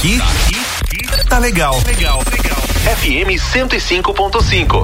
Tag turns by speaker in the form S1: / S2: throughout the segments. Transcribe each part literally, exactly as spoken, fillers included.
S1: aqui, tá legal. Legal, legal.
S2: F M cento e cinco ponto cinco.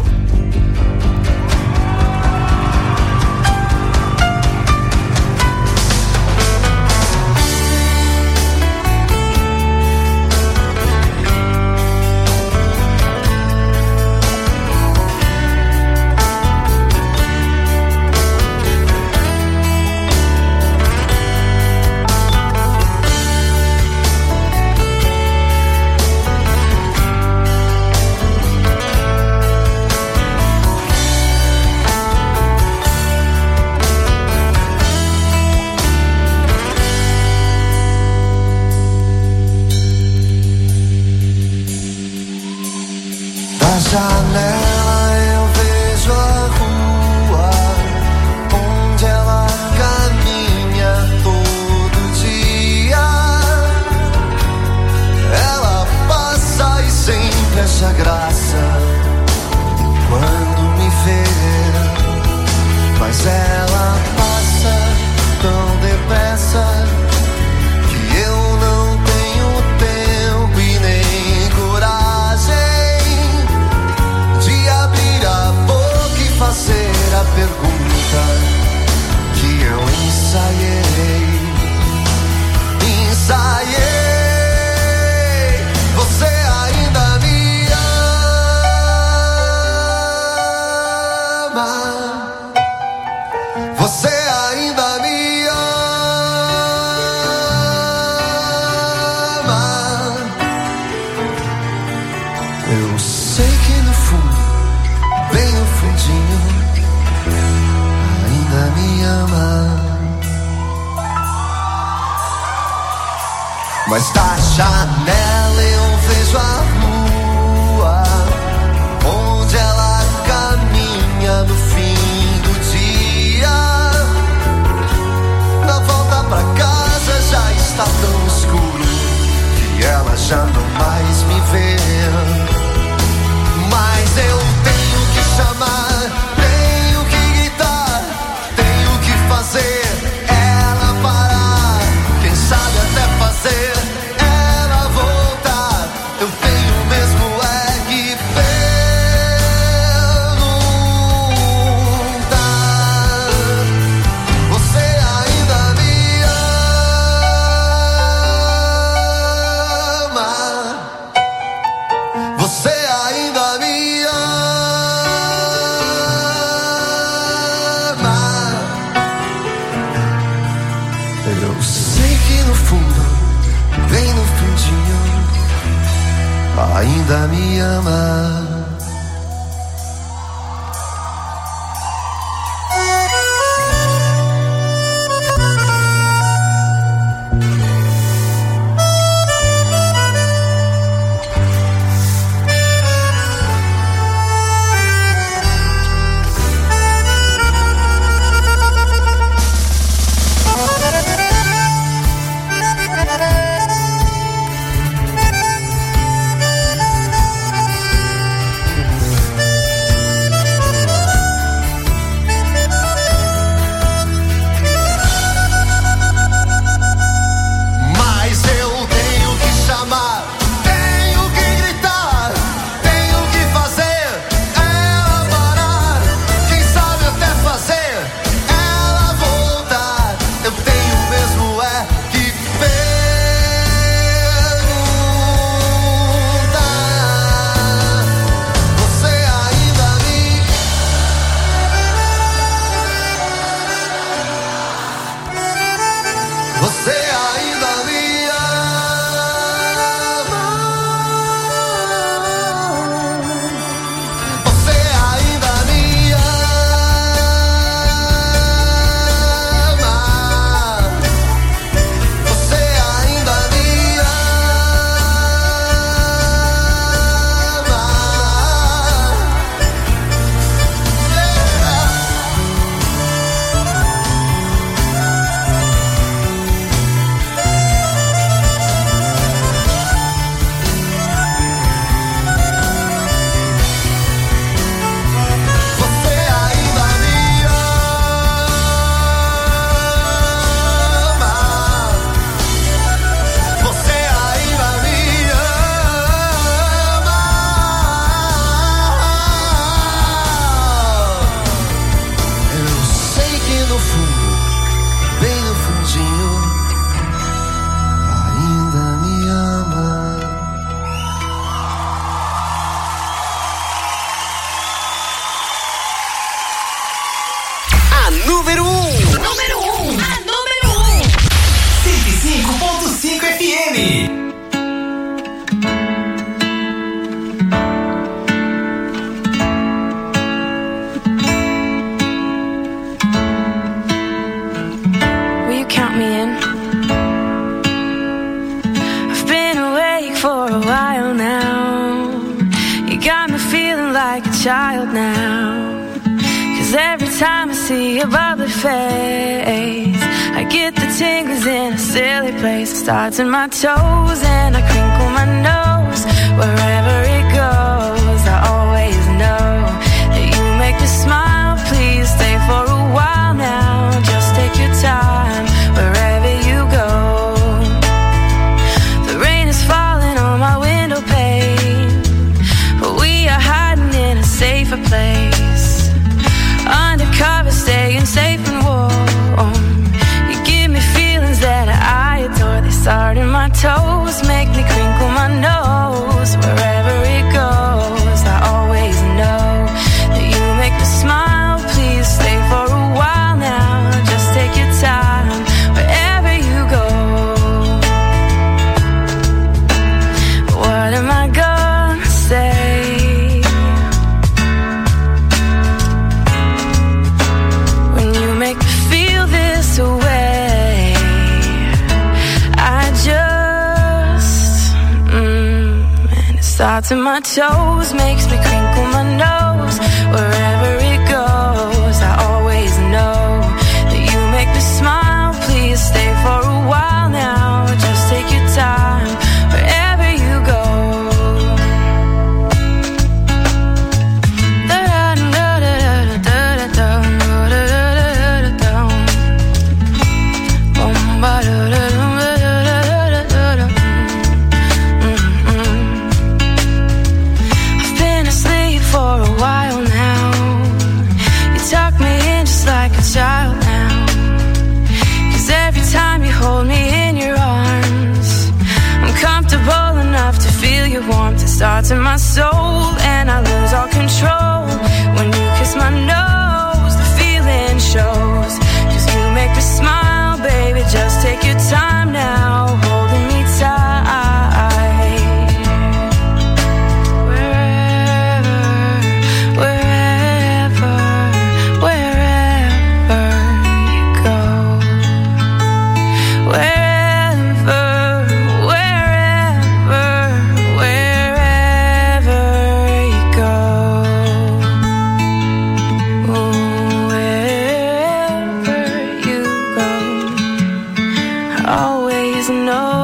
S3: Janela eu vejo a rua onde ela caminha todo dia. Ela passa e sempre acha graça quando me vê, mas ela passa tão depressa que eu não tenho tempo e nem coragem de abrir a boca e fazer a pergunta que eu ensaiei, ensaiei. Você ainda me ama? Você ainda me ama? Eu sei que no fundo, bem no fundinho, ainda me ama. Mas da janela eu vejo a rua onde ela caminha no fim do dia. Na volta pra casa já está tão escuro que ela já não mais me vê. Mas eu tenho que chamar, tenho que gritar, tenho que fazer ela parar. Quem sabe até fazer ela voltar. Eu tenho mesmo é que perguntar. Você ainda me ama? Você ainda me ama? Eu sei que no fundo, bem no fundinho, ainda me ama.
S4: child now. Cause every time I see your bubbly face, I get the tingles in a silly place. It starts in my toes and I crinkle my nose. Wherever it goes, I always know that you make me smile. Please stay for a while now. Just take your time wherever you go. The rain is falling on my window pane, but we are hiding in a safer place. Undercover, staying safe and warm. You give me feelings that I adore. They start in my toes, make me crinkle my nose. Wherever it goes, I always know that you make me smile. Please stay for a while now. Just take your time wherever you go. What am I gonna say? Make me feel this way. I just mm, and it starts in my toes, makes me crinkle my nose. Wherever it goes, I always know that you make me smile. Please stay for a while now. Just take your time wherever you go. I've been asleep for a while now. You tuck me in just like a child now. Cause every time you hold me in your arms, I'm comfortable enough to feel your warmth. It starts in my soul and I lose all control. When you kiss my nose, the feeling shows. Cause you make me smile, baby, just take your time now, holding me tight. Wherever, wherever, wherever you go. Wherever, wherever, wherever you go. Wherever you go, I always know.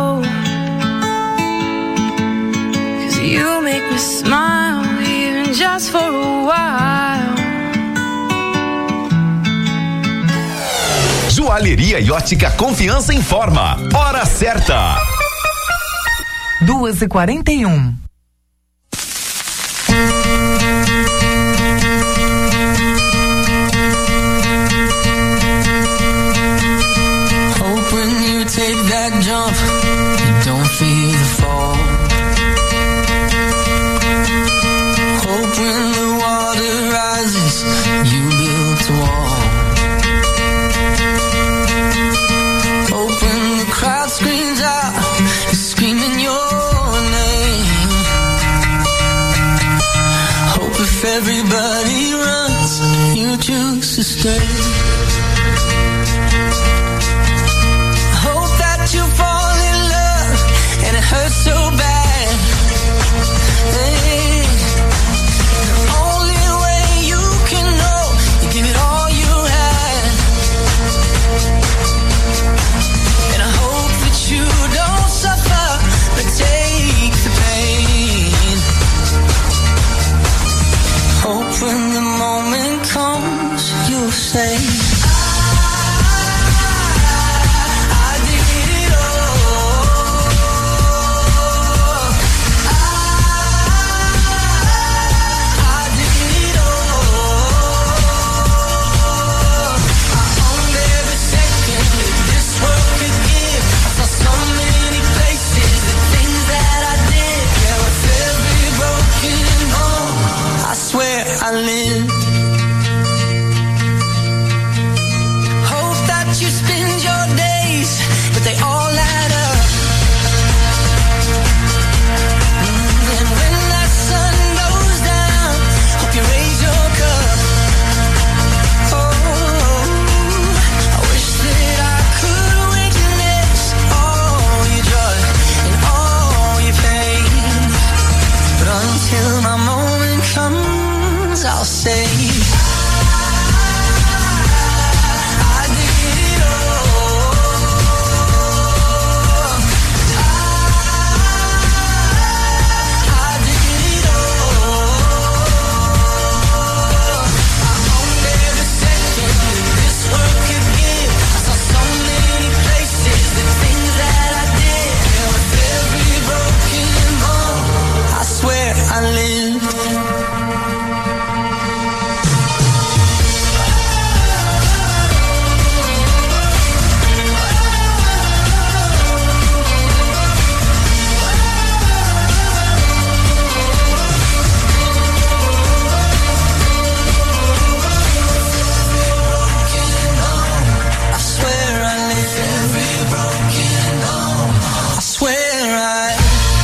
S4: Cause you make me smile, even just for a while.
S2: Joalheria e ótica Confiança informa. Hora certa.
S5: duas e quarenta e um.
S6: Take that jump, you don't feel the fall. Hope when the water rises, you build a wall. Hope when the crowd screams out, you're screaming your name. Hope if everybody runs, you choose to stay. You fall in love and it hurts so bad. Hey, the only way you can know, you give it all you had. And I hope that you don't suffer, but take the pain. Hope when the moment comes, you'll say right.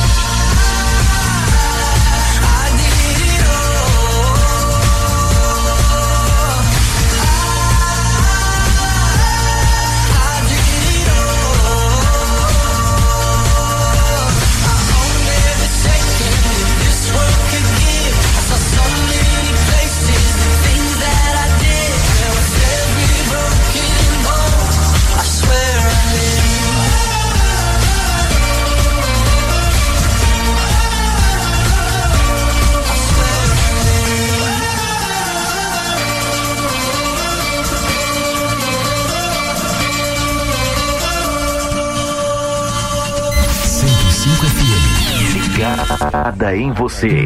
S2: Ligada em você.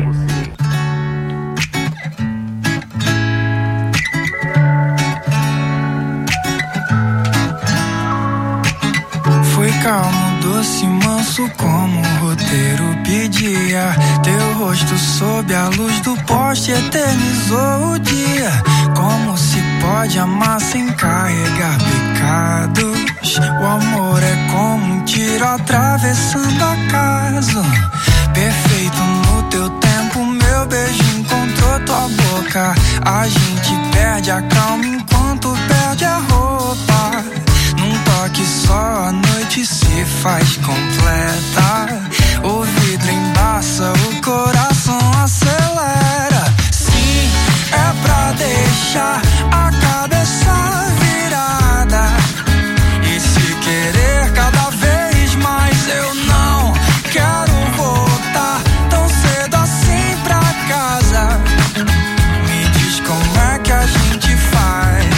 S7: Foi calmo, doce, manso como o roteiro pedia. Teu rosto sob a luz do poste eternizou o dia. Como se pode amar sem carregar pecados? O amor é como um tiro atravessando acaso. Perfeito no teu tempo, meu beijo encontrou tua boca. A gente perde a calma enquanto perde a roupa. Num toque só a noite se faz completa. O vidro embaça, o coração acelera. Sim, é pra deixar a cabeça virada. E se querer cada vez mais, eu não quero voltar tão cedo assim pra casa. Me diz como é que a gente faz.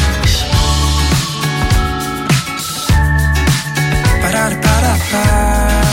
S7: Parar, para, para.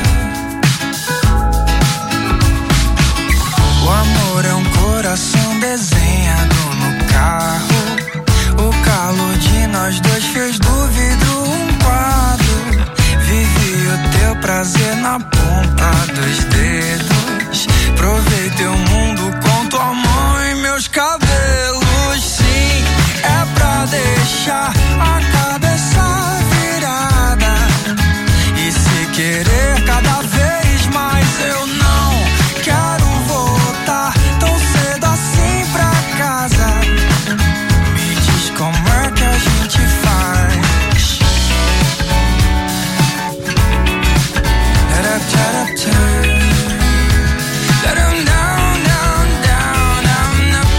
S7: O amor é um coração desenhado no carro. O calor de nós dois fez do vidro um quadro. Vivi o teu prazer na ponta dos dedos. Provei teu mundo com tua mão e meus cabelos. Sim, é pra deixar a cabeça virada. E se querer cada vez mais, eu não quero voltar tão cedo assim pra casa. Me diz como é que a gente faz. Let up, let up, turn. Let 'em down, down, down, down, up,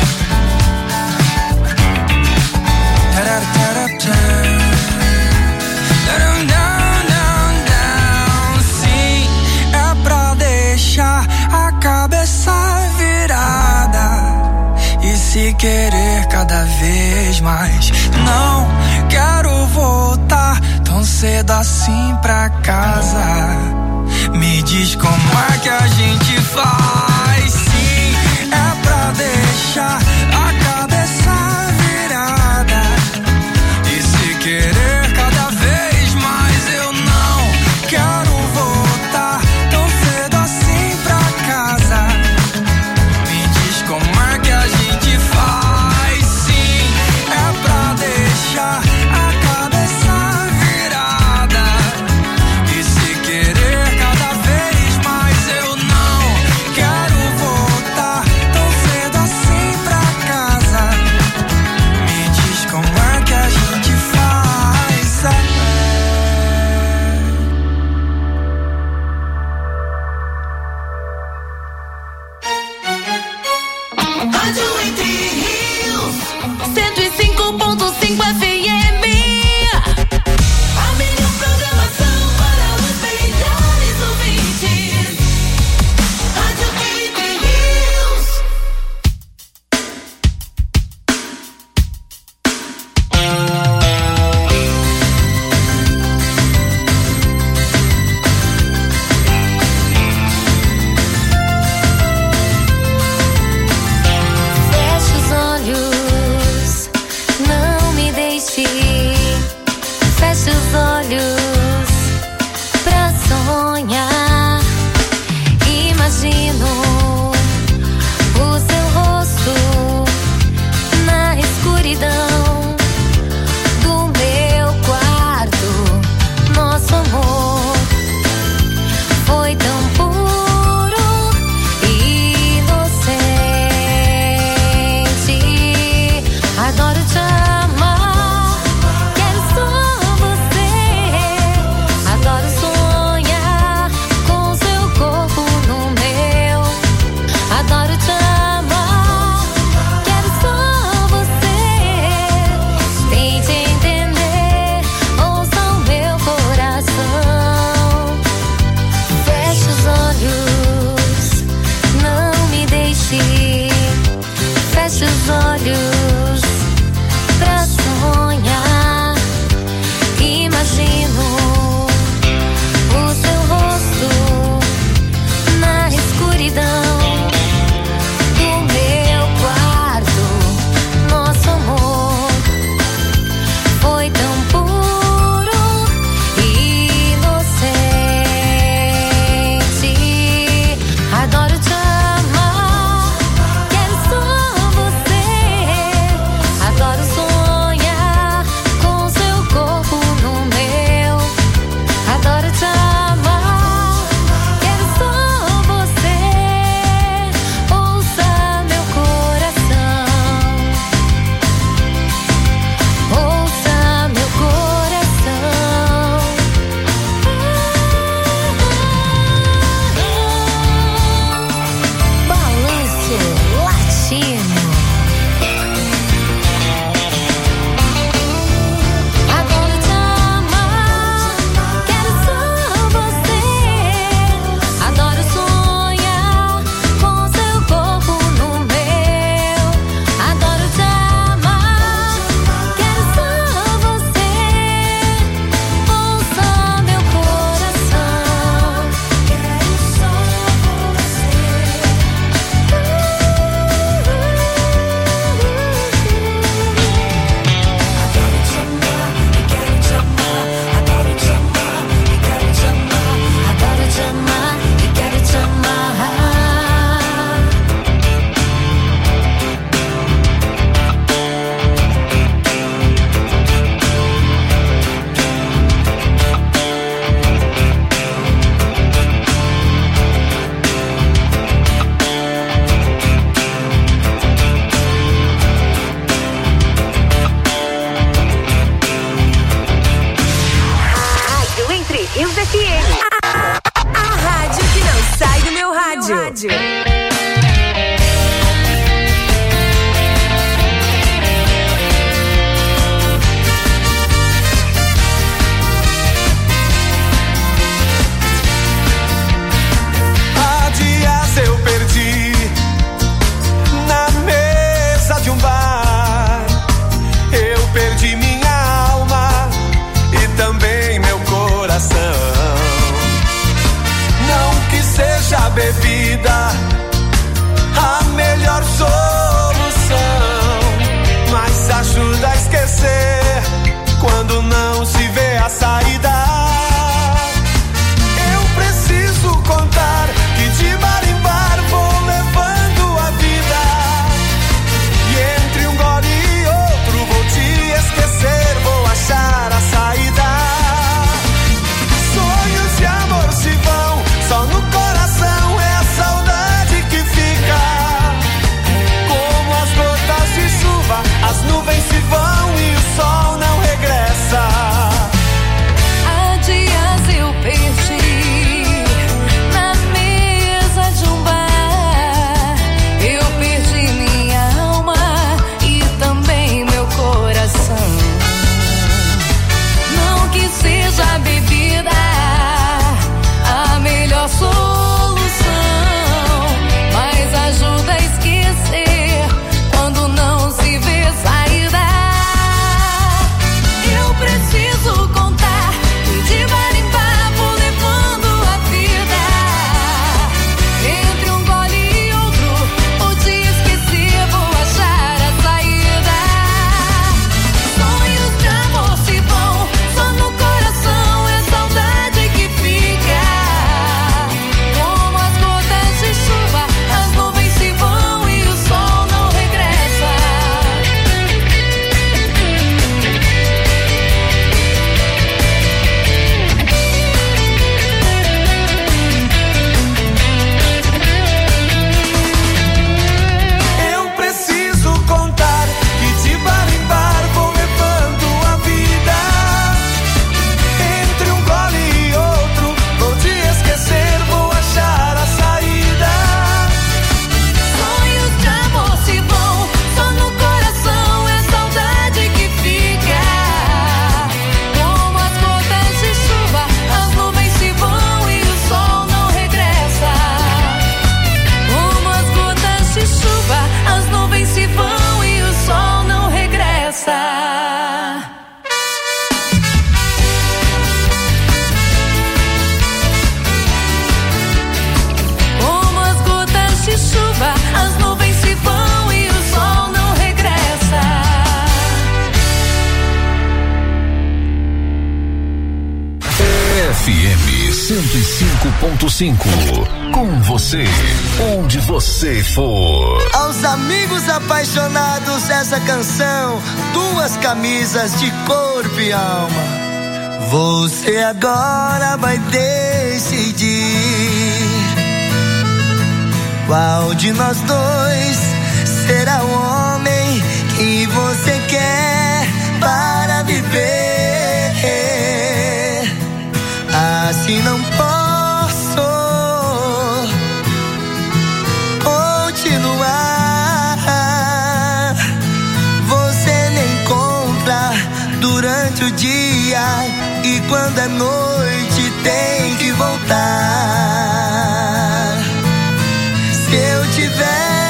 S7: turn. Let up, let up, turn. Let 'em down, down, down. Sim, é pra deixar a cabeça virada. E se querer cada vez mais, não quero voltar tão cedo assim pra casa. Me diz como é que a gente faz. Sim, é pra deixar a cabeça virada. E se querer cada vez mais, eu não quero voltar tão cedo assim pra casa. Me diz como é que a gente faz. Sim, é pra deixar a cabeça virada. E se querer cada vez mais, eu não quero voltar tão cedo assim pra casa. Me diz como é que a gente faz.
S8: Rádio Entre Rios, cento e cinco ponto cinco F M. A melhor programação para os melhores ouvintes. Rádio Entre Rios.
S4: Feche os olhos, não me deixe. Feche os olhos pra sonhar. Imagino o seu rosto na escuridão do meu quarto. Nosso amor
S9: A rádio que não sai do meu rádio. Meu rádio.
S3: Há dias eu perdi na mesa de um bar. Eu perdi minha alma e também meu coração. Não que seja a bebida a melhor solução, mas ajuda a esquecer quando não se vê a saída. Eu preciso contar que de bar em bar vou levando a vida, e entre um gole e outro vou te esquecer, vou achar a saída. Sonhos de amor se vão, só no coração é a saudade que fica. Como as gotas de chuva, as nuvens se vão e o sol não regressa.
S8: Há dias eu perdi na mesa de um bar. Eu perdi minha alma e também meu coração. Não que seja a bebida a melhor solução, mas ajuda a esquecer quando não se vê saída. Eu preciso contar que de bar em bar vou levando a vida, entre um gole e outro vou te esquecer, vou achar a saída. Sonhos de amor se vão, só no coração é saudade que fica. Como as gotas de chuva, as nuvens se vão e o sol não regressa.
S3: Eu preciso contar que de bar em bar vou levando a vida, entre um gole e outro vou te esquecer, vou achar a saída.
S8: Sonhos de amor se vão, só no coração é saudade que fica. Como as gotas de chuva, as nuvens se vão e o sol não regressa. Como as gotas de chuva, as nuvens se vão e o sol não regressa. Como as gotas de chuva, as nuvens se vão e o sol não regressa.
S2: F M cento e cinco ponto cinco. Com você, onde você for.
S3: Aos amigos apaixonados, essa canção, duas camisas de corpo e alma. Você agora vai decidir qual de nós dois será o homem que você quer para viver. Assim não posso continuar. Você me encontra durante o dia e quando é noite tem que voltar. Se eu tiver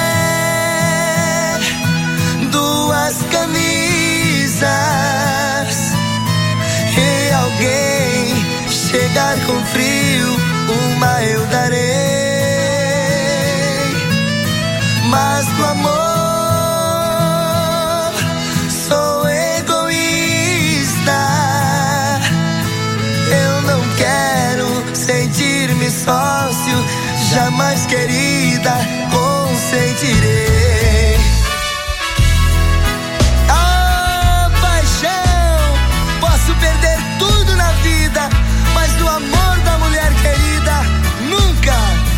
S3: duas camisas e alguém chegar com frio, uma eu darei. Mas pro amor sou egoísta. Eu não quero sentir-me sócio, jamais querida consentirei. Ah, paixão, posso perder tudo na vida, mas do amor da mulher querida, nunca.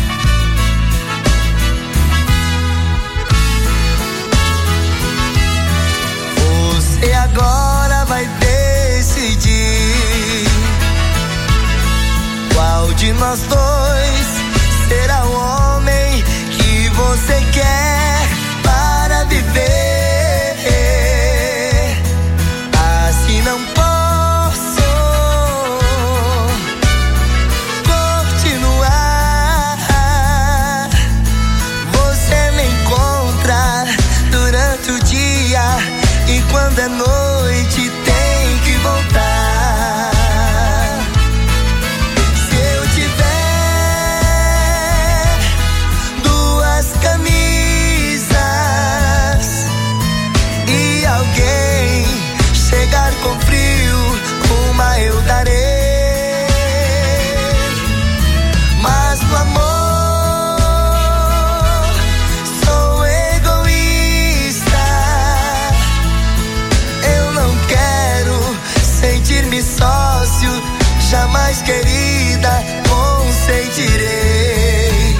S3: Você agora vai decidir qual de nós dois. Será o homem que você quer para viver. Assim não posso continuar. Você me encontra durante o dia e quando é noite tem que voltar. Se eu tiver duas camisas e alguém chegar com frio, uma eu darei. Mas no amor sou egoísta. Eu não quero sentir-me sócio, jamais, querida, consentirei.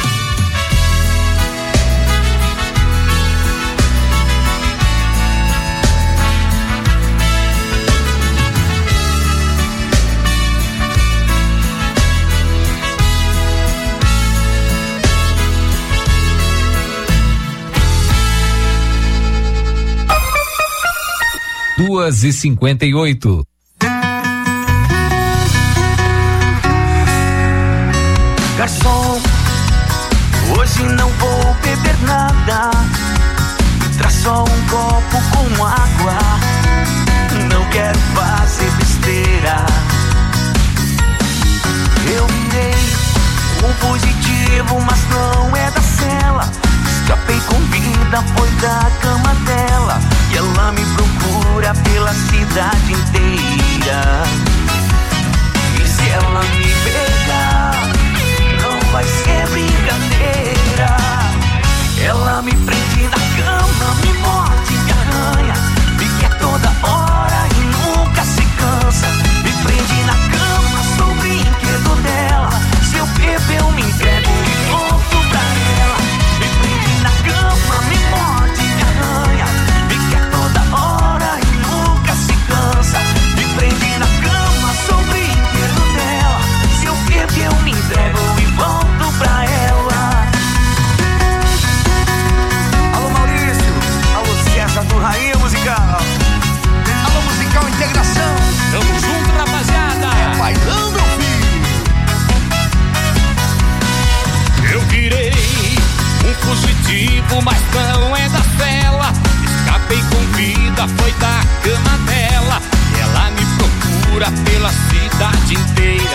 S10: Duas e cinquenta e oito.
S11: Garçom, hoje não vou beber nada. Traz só um copo com água. Não quero fazer besteira. Eu mirei um positivo, mas não é da cela. Escapei com vida, foi da cama dela. E ela me procura pela cidade inteira. E se ela me pegar, não vai ser brincadeira. Ela me prende na cama, me morde, me arranha, me quer toda hora e nunca se cansa. Me prende na cama, sou o brinquedo dela. Se eu beber eu me entrego e volto pra ela. Me prende na cama, me morde, me arranha, me quer toda hora e nunca se cansa. Me prende na cama, sou o brinquedo dela. Se eu beber eu me entrego e volto pra ela. Alô Maurício, alô César do Rainha Musical, alô Musical Integração.
S12: Tamo junto, rapaziada.
S11: É bailão, meu filho.
S12: Eu virei um fugitivo, mas não é da cela. Escapei com vida, foi da cama dela. E ela me procura pela cidade inteira.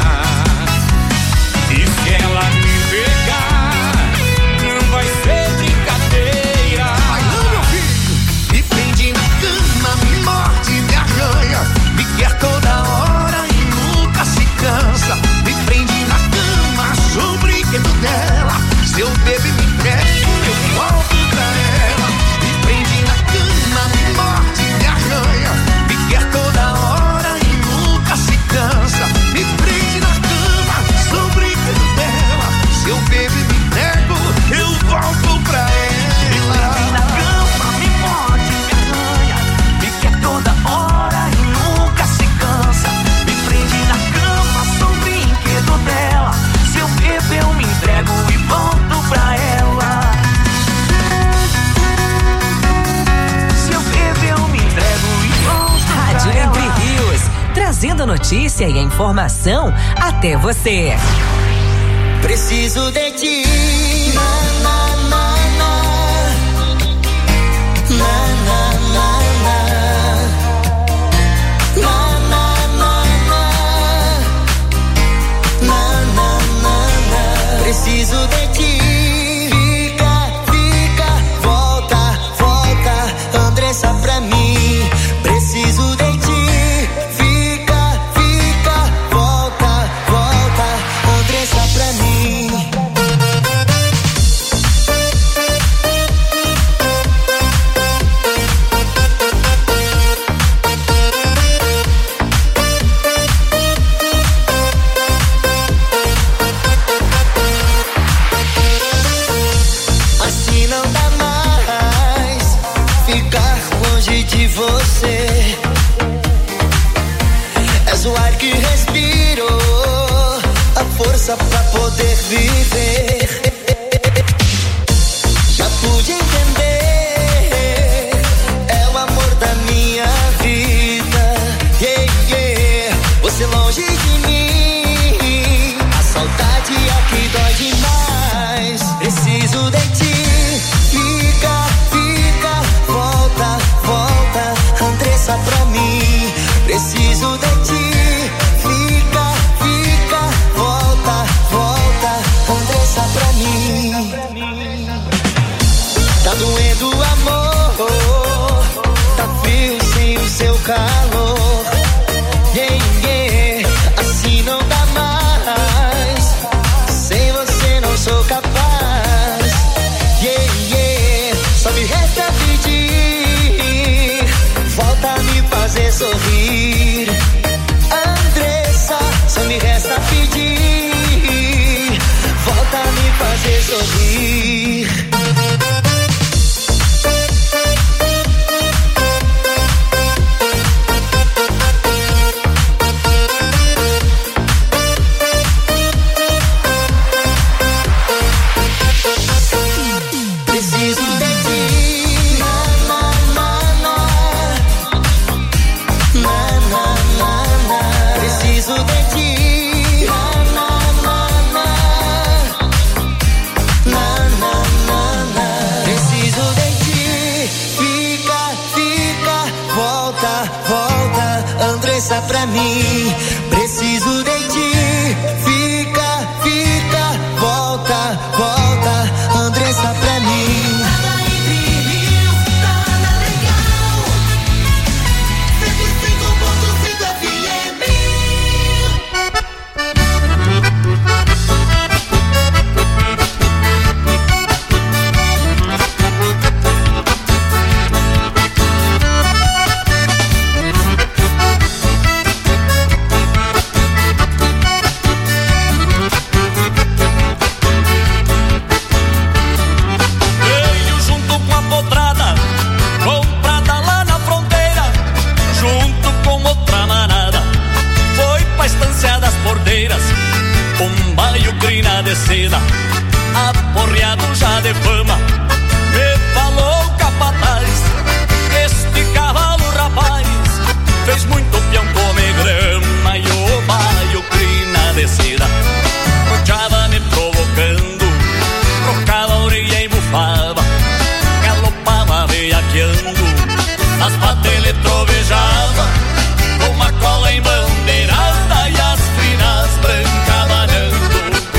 S12: E se ela me pegar, não vai ser brincadeira.
S11: Bailão, meu filho. Me prende na cama, me morde, me arranha, me quer toda hora e nunca se cansa. Me prende na cama, sou o brinquedo dela. Se eu bebo e me entrego, eu volto pra ela. Me prende na cama, me morde, me arranha, me quer toda hora e nunca se cansa. Me prende na cama, sou o brinquedo dela. Se eu bebo e me entrego, eu volto pra ela. Me prende na cama, me morde, me arranha, me quer toda hora e nunca se cansa. Me prende na cama, sou o brinquedo dela. Se eu beber eu me entrego e volto pra ela. Se eu beber eu me entrego e volto pra
S9: Rádio
S11: ela.
S9: Entre Rios, trazendo a notícia e a informação até você.
S3: Preciso de ti. Na, na, na, na. Na, na, na, na. Na, na, na, na. Na, na, na, na. Preciso de ti. Fica, fica, volta, volta, Andressa pra mim. Preciso de ti. Fica, fica, volta, volta, Andressa pra mim. força pra poder viver. Já pude entender, é o amor da minha vida. Yeah, yeah. Você longe de mim, a saudade é o que dói demais. Preciso de ti, fica, fica, volta, volta, Andressa pra mim. Preciso de ti, fica, fica, volta, volta, Andressa pra mim. Tá doendo o amor, tá frio sem o seu calor. Yeah, yeah, assim não dá mais, sem você não sou capaz. Yeah, yeah, só me resta pedir, volta a me fazer sorrir. Andressa, só me resta pedir, volta a me fazer sorrir. Preciso de ti, na, na, na, na. Na, na, na, na. Preciso de ti, na, na, na, na. Na, na, na, na. Preciso de ti, fica, fica, volta, volta, Andressa pra mim. Preciso de ti, fica, fica, volta, volta, Andressa pra mim.
S13: De seda, aporreado já de fama, me falou o capataz, este cavalo rapaz fez muito peão comer grama e o baio crina de seda, rodeava me provocando, trocava a orelha e bufava, galopava veiaqueando, as patas ele trovejava, com uma cola embandeirada e as crinas brancas banhando.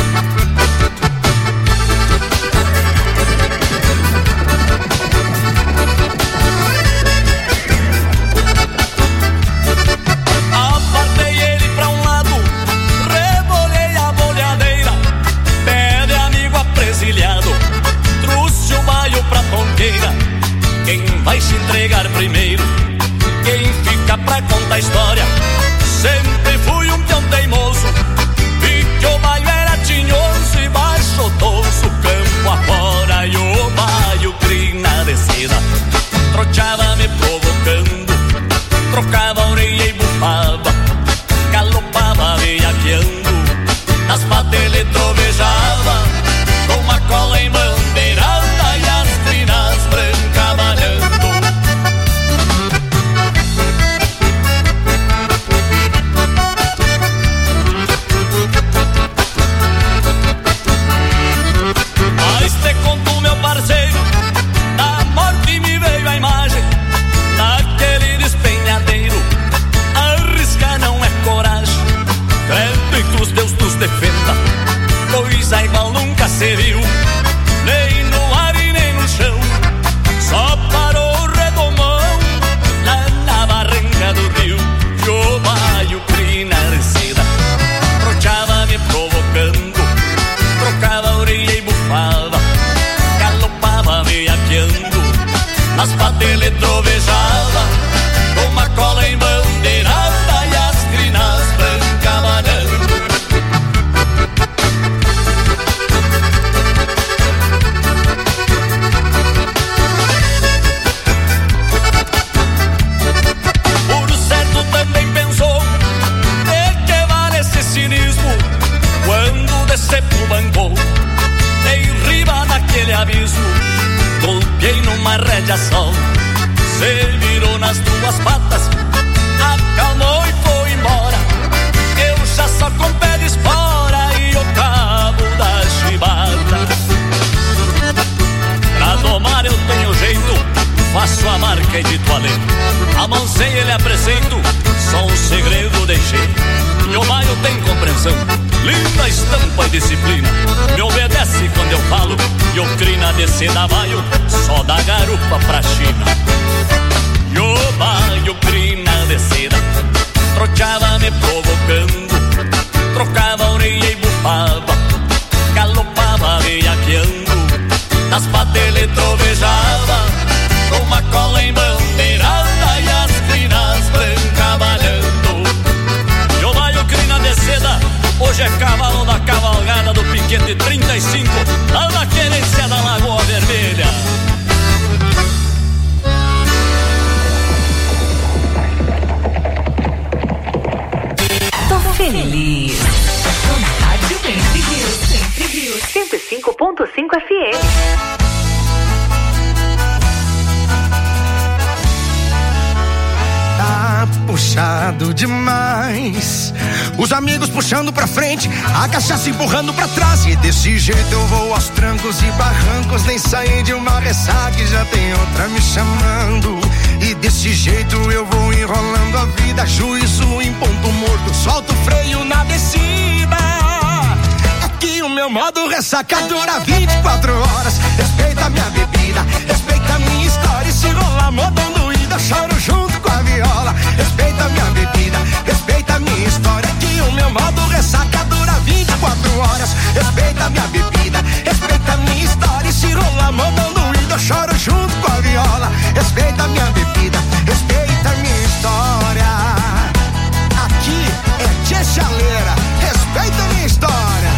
S13: Trouxe o baio pra tonqueira. Quem vai se entregar primeiro? Quem fica pra contar a história? Sempre fui um peão teimoso, vi que o baio era tinhoso e baixo tosso, campo afora e o baio crina de seda. Troteava me provocando, trocava a orelha e bufava, galopava veiaqueando, nas patas ele trovejava, com uma cola embandeirada e as crinas brancas banhando. Mas te conto, meu parceiro, da morte me veio a imagem daquele despenhadeiro. Arriscar não é coragem, credo em cruz Deus nos defenda, coisa igual nunca se viu, nem no ar e nem no chão. Só parou o redomão lá na barranca do rio, e o baio crina de seda troteava me provocando, trocava a orelha e bufava, galopava veiaqueando, nas patas ele trovejava, com uma cola embandeirada e as crinas brancas banhando. Por certo também pensou de que vale esse cinismo, quando pro banco. Dei riba naquele abismo, golpeei numa rédea sol. Se virou nas duas patas, acalmou e foi embora. Eu já só com pé de espora e o cabo da chibata. Pra domar eu tenho jeito, faço a marca e de toalete. Amancei ele a preceito, só um segredo deixei. Meu bairro tem compreensão, linda estampa e disciplina. Me obedece quando eu falo, e o crina de seda baio, só da garupa pra China. E o baio crina de seda, troteava me provocando, trocava a orelha e bufava, galopava veiaqueando, nas patas ele trovejava, com uma cola embandeirada e as crinas brancavalhando. E o baio crina de seda, hoje é cavalo da cavalgada do piquete trinta e cinco, lá na querência da Lagoa Vermelha.
S9: Tô feliz. Com Rádio Entre Rios, Entre Rios, cento e cinco ponto cinco F M.
S14: Puxado demais, os amigos puxando pra frente, a cachaça empurrando pra trás. E desse jeito eu vou aos trancos e barrancos, nem saí de uma ressaca e já tem outra me chamando. E desse jeito eu vou enrolando a vida, juízo em ponto morto, solto o freio na descida. Aqui o meu modo ressaca dura vinte e quatro horas. Respeita a minha bebida, respeita a minha história, e se rolar modão doído eu choro junto com a viola. Respeita a minha bebida, respeita a minha história, que o meu modo ressaca dura vinte e quatro horas. Respeita a minha bebida, respeita a minha história, e se rolar modão doído eu choro junto com a viola. Respeita a minha bebida, respeita a minha história. Aqui é Tchê Chaleira, respeita a minha história.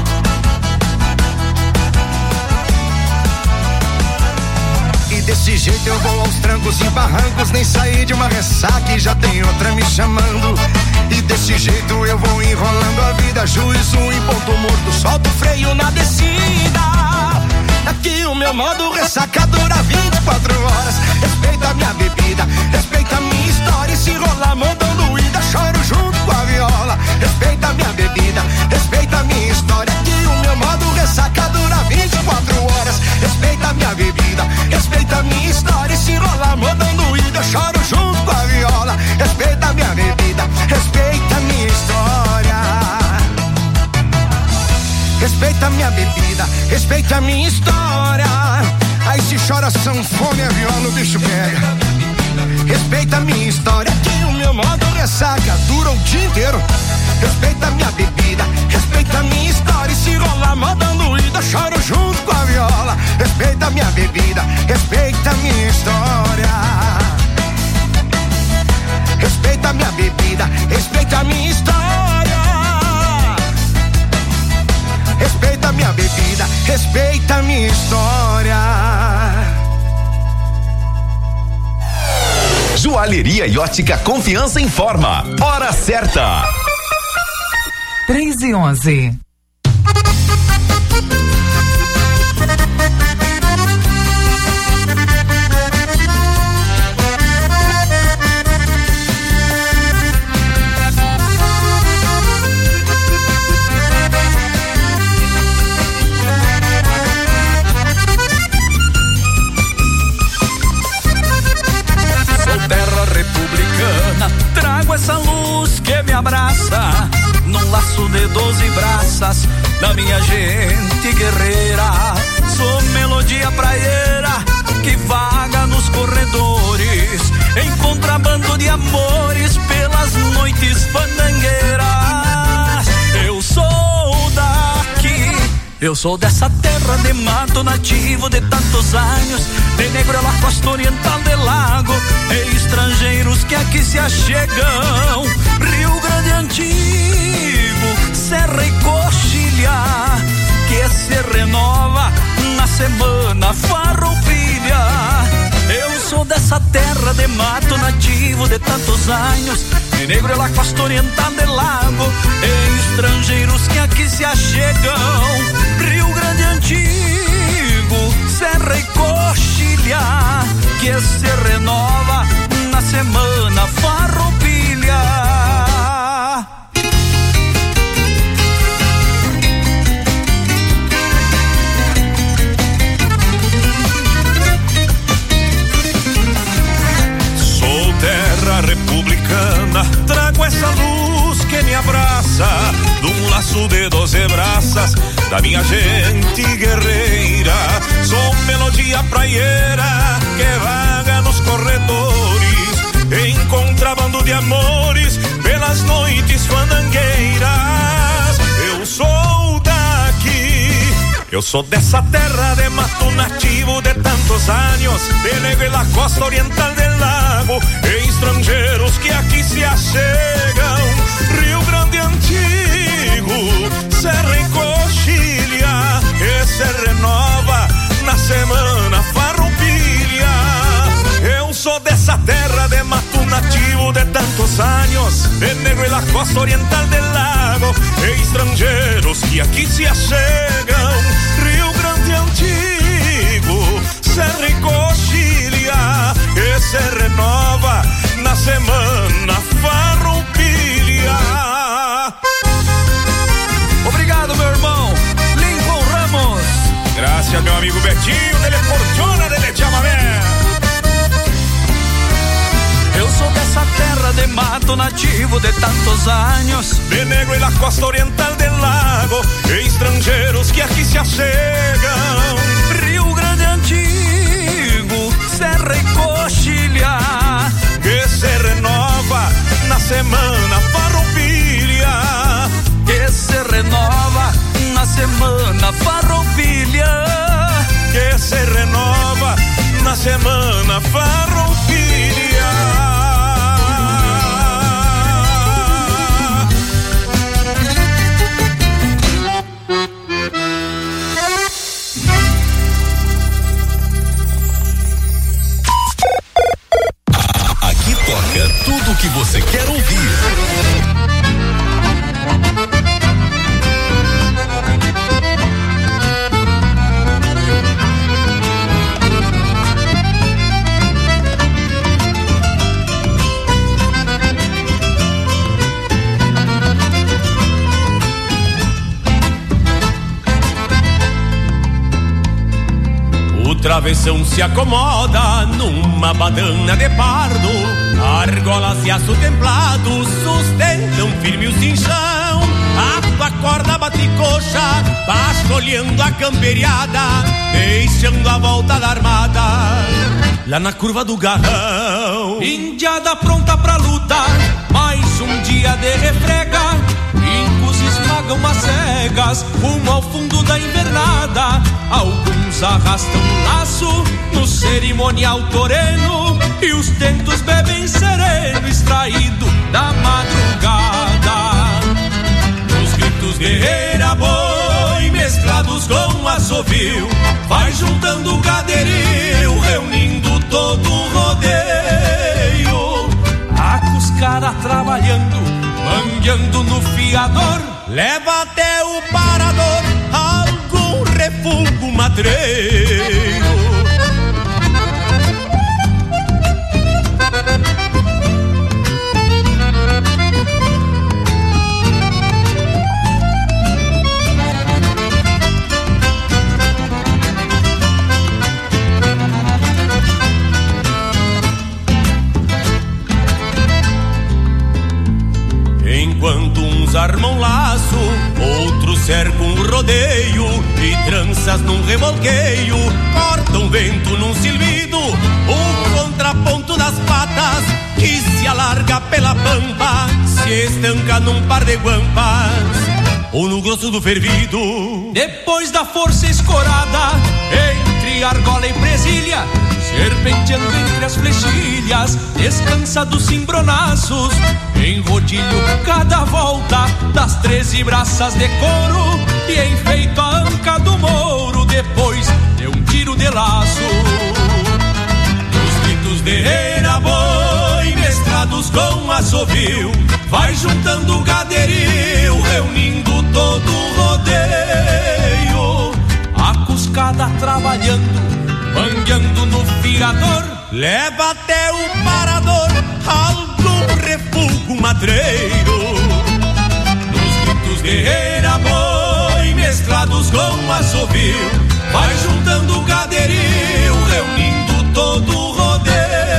S14: E desse jeito eu vou aos trancos e barrancos, nem saí de uma ressaca e já tem outra me chamando. E desse jeito eu vou enrolando a vida, juízo em ponto morto, solto o freio na descida. Aqui o meu modo ressaca dura vinte e quatro horas. Respeita a minha bebida, respeita a minha história, e se rolar modão doída choro junto com a viola. Respeita a minha bebida, respeita a minha história, que o meu modo ressaca dura vinte e quatro horas. Respeita a minha bebida, respeita a minha história, e se rolar modão doída choro junto com a viola. Respeita a minha bebida, respeita a minha história. Respeita a minha bebida, respeita a minha história. Aí se chora sanfona e a viola o bicho pega. Respeita a minha história, que o meu modo ressaca dura o dia inteiro. Respeita a minha bebida, respeita a minha história, e se rolar modão doído eu choro junto com a viola. Respeita a minha bebida, respeita a minha história. Respeita a minha bebida, respeita a minha história. Respeita a minha bebida, respeita a minha história.
S2: Joalheria e Ótica Confiança informa. Hora certa.
S5: Três e onze.
S13: Trago essa luz que me abraça num laço de doze braças da minha gente guerreira. Sou melodia praieira que vaga nos corredores, em contrabando de amores pelas noites fandangueiras. Eu sou daqui, eu sou dessa terra de mato nativo de tantos anos, de negro la costa oriental de lago, e estrangeiros que aqui se achegam. Rio Grande antigo, serra e coxilha, que se renova na semana farroupilha. Eu sou dessa terra de mato nativo de tantos anos, de negro la costa oriental de lago, e estrangeiros que aqui se achegam.
S1: da minha gente guerreira. Sou melodia praieira que vaga nos corredores, em contrabando de amores pelas noites fandangueiras. Eu sou daqui, eu sou dessa terra de mato nativo de tantos anos, de negro la costa oriental del lago, e estrangeiros que aqui se achegam. Rio Grande Antigo, Serra e Coxilha, que se renova na semana farroupilha. Eu sou dessa terra de mato nativo de tantos anos, de negro la costa oriental del lago, e estrangeiros que aqui se achegam. Rio Grande Antigo, Serra e Coxilha, que se renova na semana farroupilha.
S15: Obrigado, meu irmão Lincoln Ramos.
S1: Graças, meu amigo Betinho, dele Portiona, dele Chamamé.
S15: Eu sou dessa terra de mato nativo de tantos anos,
S1: de negro e la costa oriental del lago, e estrangeiros que aqui se achegam.
S15: Rio Grande Antigo, Serra e Coxilha,
S1: que se renova na semana farroupilha.
S15: Que se renova na semana farroupilha.
S1: Que se renova na semana farroupilha.
S2: Aqui toca tudo o que você quer ouvir.
S12: O travessão se acomoda numa badana de pardo, argolas e aço templado sustentam firme o cinchão. A tua corda bate coxa, vasculhando a camperiada, deixando a volta da armada lá na curva do garrão.
S15: Indiada pronta pra lutar, mais um dia de refrega, incos esmagam as cegas, rumo ao fundo da invernada. Alguns arrastam o laço no cerimonial toreno, e os tentos bebem sereno, extraído da madrugada.
S12: Os gritos guerreira boi, mesclados com assovio, vai juntando o gadeiril, reunindo todo o rodeio.
S15: A cuscara trabalhando, mangueando no fiador,
S12: leva até o parador algum refúgio madreiro. Enquanto uns armam laço, outros cercam um rodeio, e tranças num revolqueio cortam vento num silbido. O contraponto das patas que se alarga pela pampa se estanca num par de guampas ou no grosso do fervido.
S15: Depois da força escorada entre argola e presilha, serpenteando entre as flechilhas, descansa dos cimbronaços, em rodilho cada volta das treze braças de couro, e enfeito a anca do mouro, depois de um tiro de laço.
S12: Os gritos de guerreira boi, mesclados com assovio, vai juntando o gadeiril, reunindo todo o rodeio.
S15: A cuscada trabalhando, mangueando no fiador,
S12: leva até o parador algum refúgio madreiro. Nos gritos guerreira boi, mesclados com assovio, vai juntando o gadeiril, reunindo todo o rodeio.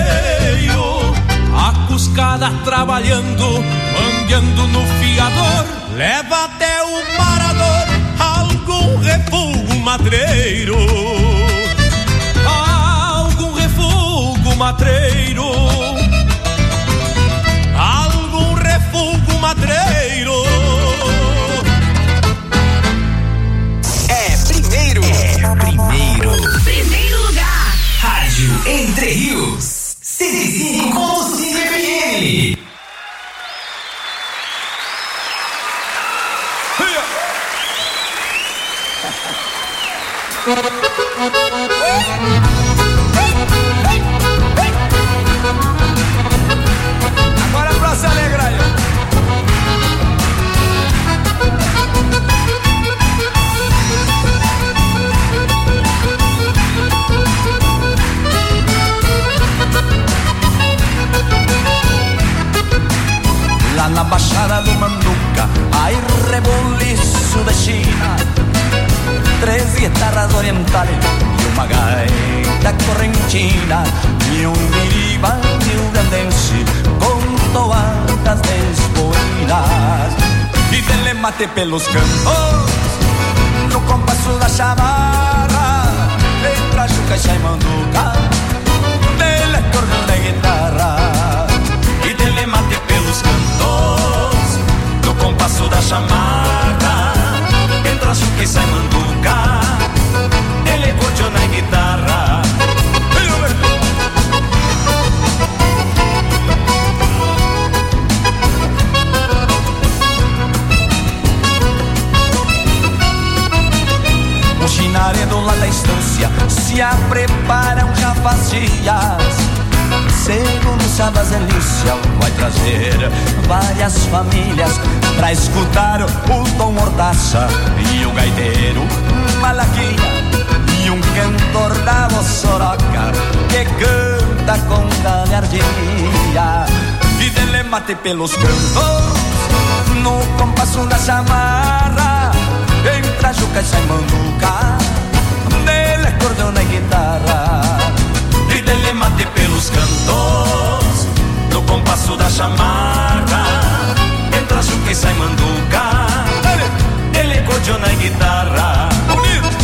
S15: A cuscada trabalhando, mangueando no fiador,
S12: leva até o parador algum
S16: primeiro.
S17: Primeiro lugar.
S16: Rádio Entre Rios, cento e cinco ponto cinco F M.
S18: Agora pra se alegrar aí.
S11: Lá na Baixada do Manduca, aí reboliço da China, três guitarras orientais e uma gaita correntina e um biriba rio-grandense com toadas desboinas e telemate pelos campos no compasso da chamarra, entra Juca e sai Manduca, dele acordeão da guitarra e telemate pelos cantos no compasso da chamarra, entra Juca e sai Manduca, ele acordeão na guitarra. O chinaredo lá da estância se a preparam já faz dias. Segundo Sabas Elícia vai trazer várias famílias pra escutar o Tom Mordaça e o gaiteiro Malaquia e um cantor da Bossoroca que canta com galhardia e telemate pelos cantos no compasso da chamarra, entra Juca e sai Manduca, dele acordeão na guitarra e dele mate pelos cantos no compasso da chamarra, entra Juca e sai Manduca, dele acordeão na guitarra. Bonito!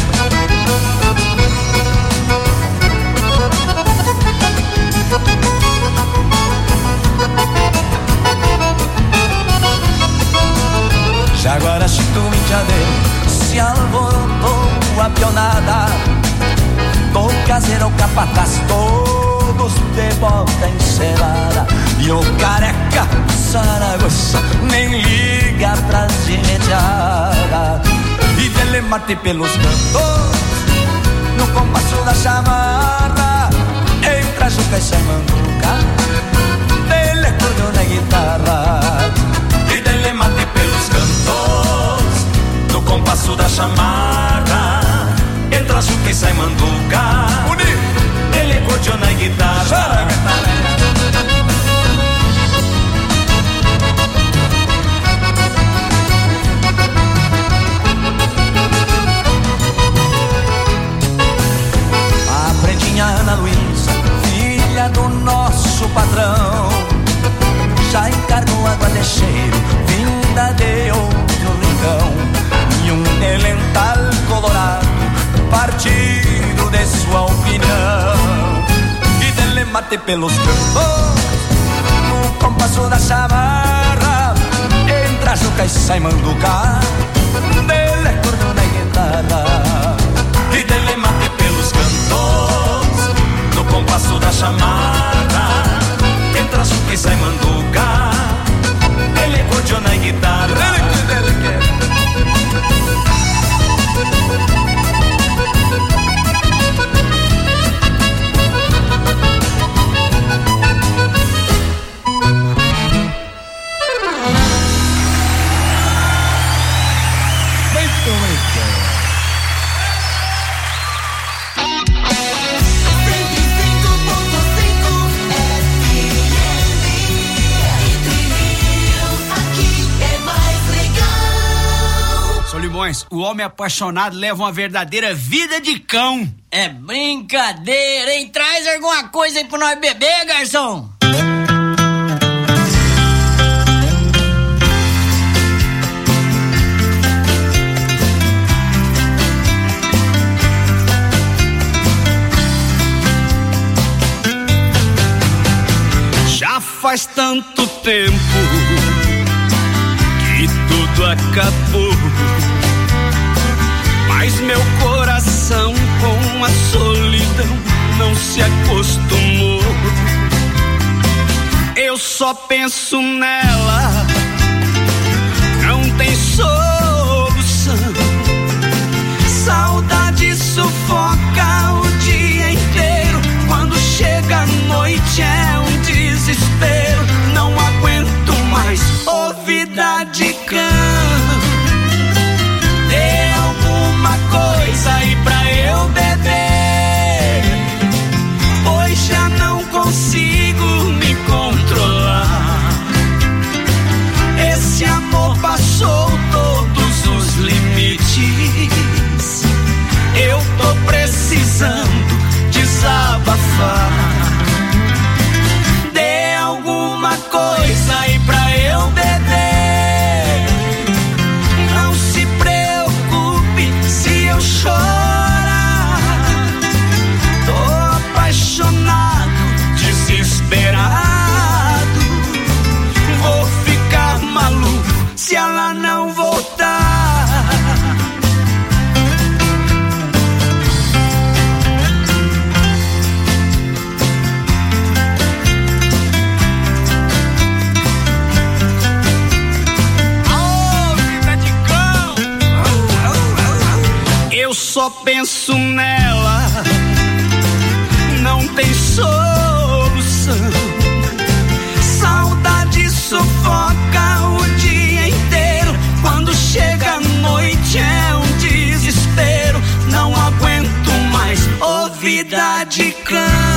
S11: Jaguara, Chico, Indiadeiro, se alvorotou a pionada, do caseiro ao capataz, todos de bota encerada, e o careca Saragossa nem liga pras gineteadas, e telemate pelos cantos no compasso da chamarra, entra Juca e sai Manduca, dele acordeão na guitarra e dele mate pelos cantos no compasso da chamarra, entra Juca e sai Manduca, ele acordeão na guitarra. A pretinha Ana Luísa, filha do nosso patrão, já encargou água de cheiro, vinda de outro rincão, e um delental colorado, partido de sua opinião, e telemate pelos campos, no compasso da chamarra, entra Juca e sai Manduca, dele acordeão na guitarra, e telemate pelos cantos, no compasso da chamarra, entra Juca e sai Manduca, ele acordeão na guitarra.
S19: O homem apaixonado leva uma verdadeira vida de cão.
S20: É brincadeira, hein? Traz alguma coisa aí pra nós beber, garçom.
S19: Já faz tanto tempo que tudo acabou, mas meu coração
S11: se acostumou. Eu só penso nela, não tem solução. Saudade sufoca o dia inteiro. Quando chega a noite é um desespero. Não aguento mais, ô vida de cão. Dê alguma coisa aí pra eu beber, pois já não consigo me controlar. Esse amor passou todos os limites. Eu tô precisando desabafar. Dê alguma coisa aí pra eu beber. Não se preocupe se eu chorar. Tô apaixonado, desesperado. Vou ficar maluco se ela não voltar. Eu só penso nela, não tem solução. Saudade sufoca o dia inteiro. Quando chega a noite é um desespero. Não aguento mais, ô vida de cão.